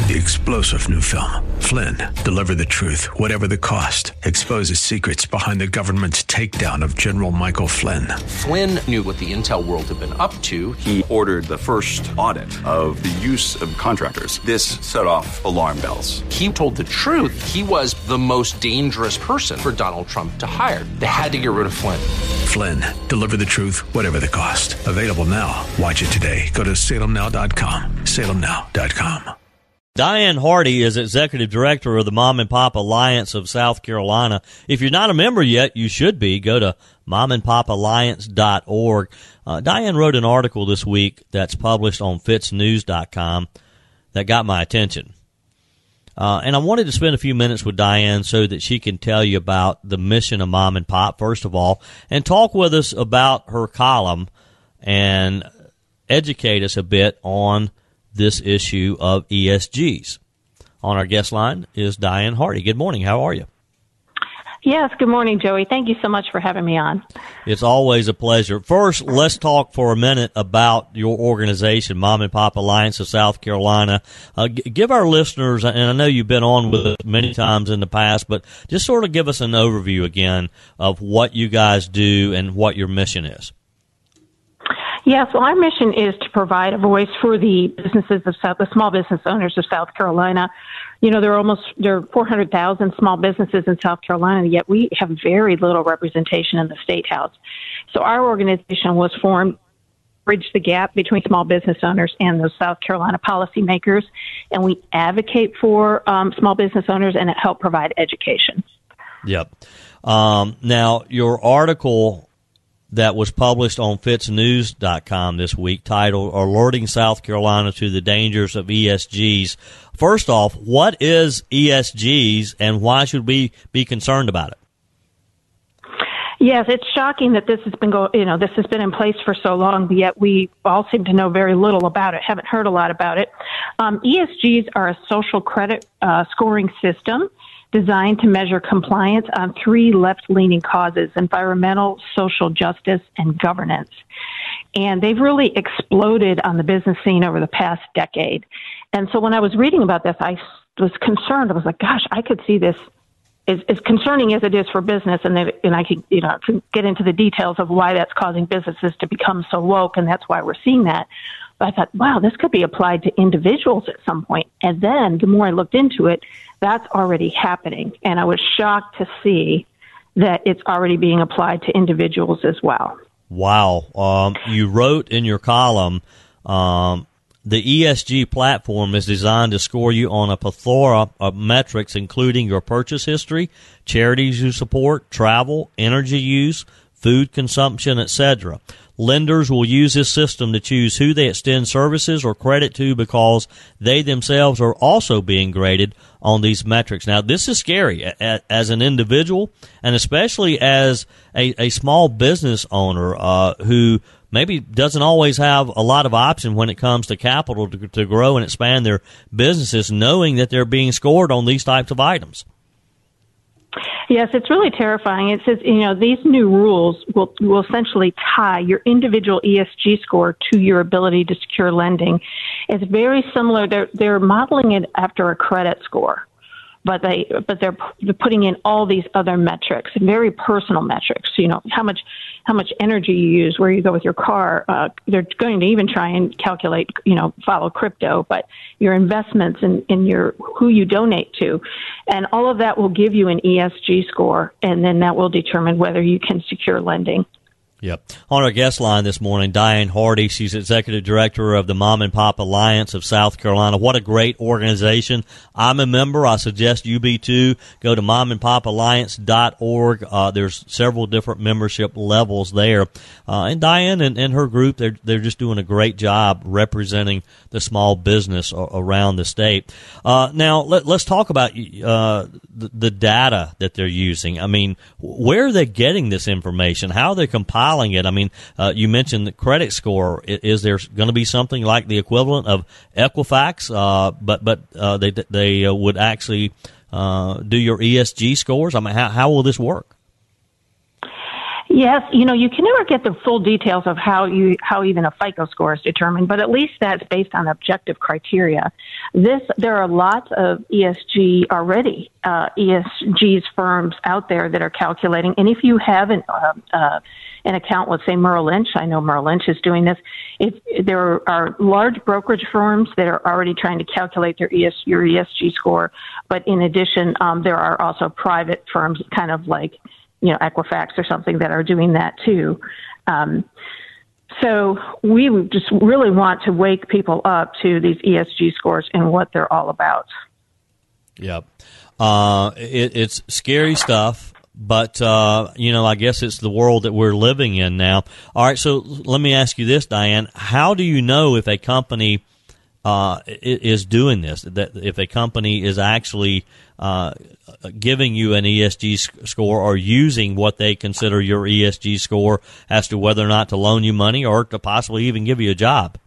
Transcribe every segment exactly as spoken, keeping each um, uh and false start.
the explosive new film, Flynn, Deliver the Truth, Whatever the Cost, exposes secrets behind the government's takedown of General Michael Flynn. Flynn knew what the intel world had been up to. He ordered the first audit of the use of contractors. This set off alarm bells. He told the truth. He was the most dangerous person for Donald Trump to hire. They had to get rid of Flynn. Flynn, Deliver the Truth, Whatever the Cost. Available now. Watch it today. Go to salem now dot com. salem now dot com. Diane Hardy is Executive Director of the Mom and Pop Alliance of South Carolina. If you're not a member yet, you should be. Go to mom and pop alliance dot org. Uh, Diane wrote an article this week that's published on fitz news dot com that got my attention. Uh, and I wanted to spend a few minutes with Diane so that she can tell you about the mission of Mom and Pop, first of all, and talk with us about her column and educate us a bit on this issue of E S Gs. On our guest line is Diane Hardy. Good morning. How are you? Yes, good morning, Joey. Thank you so much for having me on. It's always a pleasure. First, let's talk for a minute about your organization, Mom and Pop Alliance of South Carolina. Uh, g- give our listeners, and I know you've been on with us many times in the past, but just sort of give us an overview again of what you guys do and what your mission is. Yes, well, our mission is to provide a voice for the businesses of South, the small business owners of South Carolina. You know, there are almost there are four hundred thousand small businesses in South Carolina, yet we have very little representation in the State House. So our organization was formed to bridge the gap between small business owners and those South Carolina policymakers, and we advocate for um, small business owners and help provide education. Yep. Um, now, your article that was published on fitz news dot com this week, titled Alerting South Carolina to the Dangers of E S Gs. First off, what is E S Gs and why should we be concerned about it? Yes, it's shocking that this has been go, you know, this has been in place for so long, but yet we all seem to know very little about it, haven't heard a lot about it. Um, E S Gs are a social credit uh, scoring system designed to measure compliance on three left-leaning causes: environmental, social justice, and governance. And they've really exploded on the business scene over the past decade. And so when I was reading about this, I was concerned. I was like, gosh, I could see this as, as concerning as it is for business. And, then, and I could, you know, could get into the details of why that's causing businesses to become so woke, and that's why we're seeing that. But I thought, wow, this could be applied to individuals at some point. And then the more I looked into it, that's already happening. And I was shocked to see that it's already being applied to individuals as well. Wow. Um, you wrote in your column, um, the E S G platform is designed to score you on a plethora of metrics, including your purchase history, charities you support, travel, energy use, food consumption, et cetera. Lenders will use this system to choose who they extend services or credit to because they themselves are also being graded on these metrics. Now, this is scary as an individual and especially as a, a small business owner uh, who maybe doesn't always have a lot of option when it comes to capital to, to grow and expand their businesses, knowing that they're being scored on these types of items. Yes, it's really terrifying. It says, you know, these new rules will, will essentially tie your individual E S G score to your ability to secure lending. It's very similar. They're, they're modeling it after a credit score, but they, but they're, they're putting in all these other metrics, very personal metrics, you know, how much, how much energy you use, where you go with your car. Uh, they're going to even try and calculate, you know, follow crypto, but your investments and in, in your, who you donate to. And all of that will give you an E S G score, and then that will determine whether you can secure lending. Yep. On our guest line this morning, Diane Hardy. She's Executive Director of the Mom and Pop Alliance of South Carolina. What a great organization. I'm a member. I suggest you be too. Go to mom and pop alliance dot org. Uh, there's several different membership levels there. Uh, and Diane and, and her group, they're, they're just doing a great job representing the small business around the state. Uh, now, let, let's talk about uh, the, the data that they're using. I mean, where are they getting this information? How are they compiling it? I mean, uh, you mentioned the credit score. Is there going to be something like the equivalent of Equifax, uh, but but uh, they they uh, would actually uh, do your E S G scores? I mean, how how will this work? Yes, you know, you can never get the full details of how you how even a FICO score is determined, but at least that's based on objective criteria. This there are lots of E S G already uh, E S G's firms out there that are calculating, and if you have an uh, uh, an account with, say, Merrill Lynch, I know Merrill Lynch is doing this. If there are large brokerage firms that are already trying to calculate their E S your E S G score, but in addition, um, there are also private firms, kind of like, you know, Equifax or something, that are doing that too. Um, so we just really want to wake people up to these E S G scores and what they're all about. Yep. Uh, it, it's scary stuff, but, uh, you know, I guess it's the world that we're living in now. All right, so let me ask you this, Diane. How do you know if a company uh, is doing this, that if a company is actually uh, giving you an E S G score or using what they consider your E S G score as to whether or not to loan you money or to possibly even give you a job?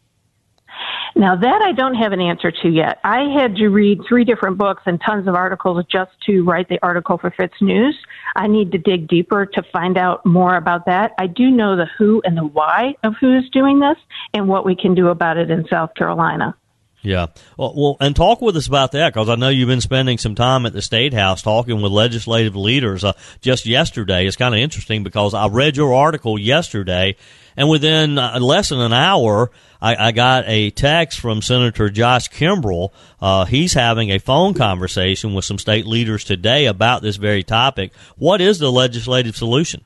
Now, that I don't have an answer to yet. I had to read three different books and tons of articles just to write the article for Fitz News. I need to dig deeper to find out more about that. I do know the who and the why of who's doing this and what we can do about it in South Carolina. Yeah. Well, well, and talk with us about that, because I know you've been spending some time at the State House talking with legislative leaders uh, just yesterday. It's kind of interesting because I read your article yesterday, and within uh, less than an hour, I, I got a text from Senator Josh Kimbrell. Uh, he's having a phone conversation with some state leaders today about this very topic. What is the legislative solution?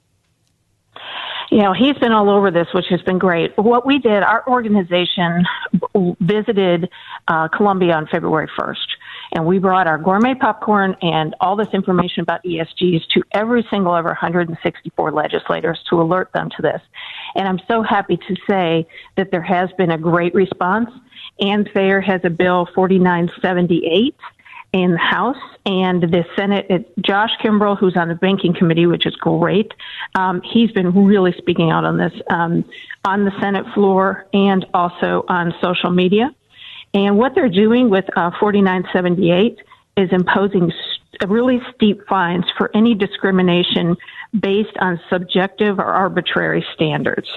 You know, he's been all over this, which has been great. What we did, our organization visited uh, Columbia on February first, and we brought our gourmet popcorn and all this information about E S Gs to every single of our one hundred sixty-four legislators to alert them to this. And I'm so happy to say that there has been a great response. Ann Thayer has a bill forty-nine seventy-eight in the House, and the Senate, it, Josh Kimbrell, who's on the Banking Committee, which is great, um, he's been really speaking out on this um, on the Senate floor and also on social media. And what they're doing with uh, forty-nine seventy-eight is imposing st- really steep fines for any discrimination based on subjective or arbitrary standards.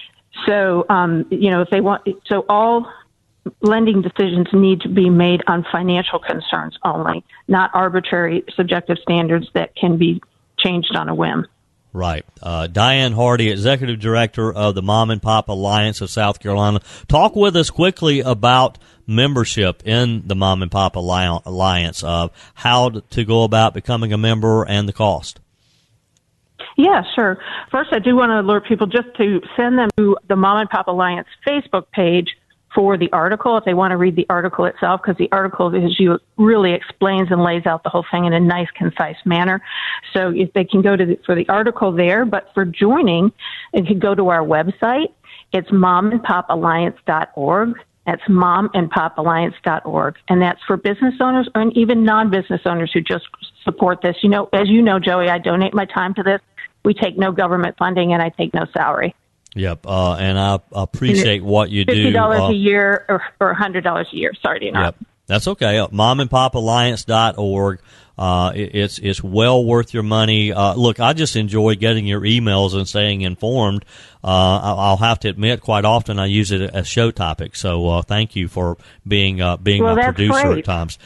So, um, you know, if they want, so all lending decisions need to be made on financial concerns only, not arbitrary subjective standards that can be changed on a whim. Right. Uh, Diane Hardy, Executive Director of the Mom and Pop Alliance of South Carolina. Talk with us quickly about membership in the Mom and Pop Alliance, of uh, how to go about becoming a member and the cost. Yeah, sure. First, I do want to alert people just to send them to the Mom and Pop Alliance Facebook page for the article, if they want to read the article itself, because the article, as you really explains and lays out the whole thing in a nice, concise manner. So if they can go to the, for the article there, but for joining, they can go to our website. It's mom and pop alliance dot org. That's mom and pop alliance dot org. And that's for business owners and even non-business owners who just support this. You know, as you know, Joey, I donate my time to this. We take no government funding, and I take no salary. Yep, uh, and I appreciate what you do. fifty dollars uh, a year or, or one hundred dollars a year. Sorry to interrupt. Yep, that's okay. Uh, mom and pop alliance dot org. Uh, it, it's it's well worth your money. Uh, look, I just enjoy getting your emails and staying informed. Uh, I'll have to admit, quite often I use it as show topics. So uh, thank you for being uh, being well, my producer great. at times.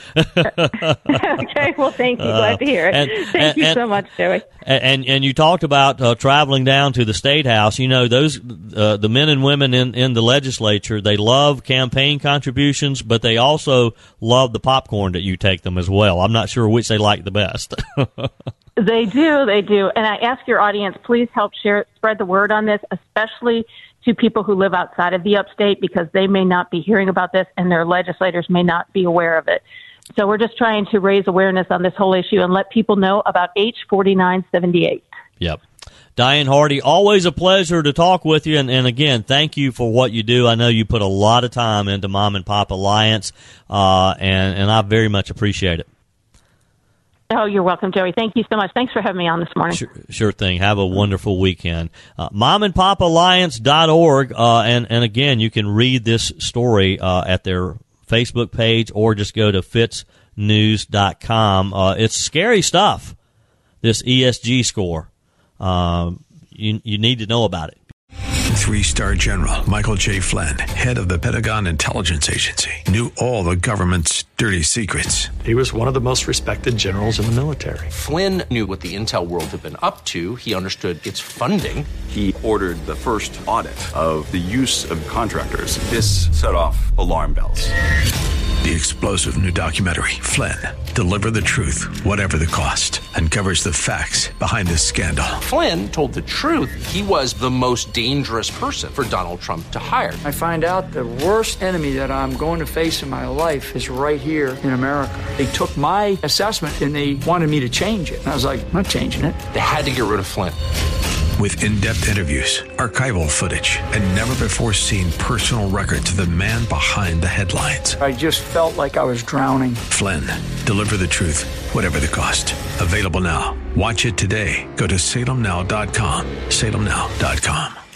Okay, well, thank you. Glad to hear it. And, thank and, you and, so much, Joey. And and you talked about uh, traveling down to the State House. You know, those uh, the men and women in, in the legislature, they love campaign contributions, but they also love the popcorn that you take them as well. I'm not sure which they like the best. They do, they do. And I ask your audience, please help share, spread the word on this, especially to people who live outside of the upstate, because they may not be hearing about this and their legislators may not be aware of it. So we're just trying to raise awareness on this whole issue and let people know about H forty-nine seventy-eight. Yep. Diane Hardy, always a pleasure to talk with you. And, and again, thank you for what you do. I know you put a lot of time into Mom and Pop Alliance, uh, and, and I very much appreciate it. Oh, you're welcome, Joey. Thank you so much. Thanks for having me on this morning. Sure, sure thing. Have a wonderful weekend. Uh, mom and pop alliance dot org, uh, and, and again, you can read this story uh, at their Facebook page or just go to fitz news dot com. Uh, it's scary stuff, this E S G score. um, you you need to know about it. Three-star General Michael J. Flynn, head of the Pentagon Intelligence Agency, knew all the government's dirty secrets. He was one of the most respected generals in the military. Flynn knew what the intel world had been up to. He understood its funding. He ordered the first audit of the use of contractors. This set off alarm bells. The explosive new documentary, Flynn, Deliver the Truth, Whatever the Cost, uncovers the facts behind this scandal. Flynn told the truth. He was the most dangerous person for Donald Trump to hire. I find out the worst enemy that I'm going to face in my life is right here in America. They took my assessment and they wanted me to change it. And I was like, I'm not changing it. They had to get rid of Flynn. With in-depth interviews, archival footage, and never-before-seen personal records of the man behind the headlines. I just felt like I was drowning. Flynn, Deliver the Truth, Whatever the Cost. Available now. Watch it today. Go to salem now dot com. salem now dot com.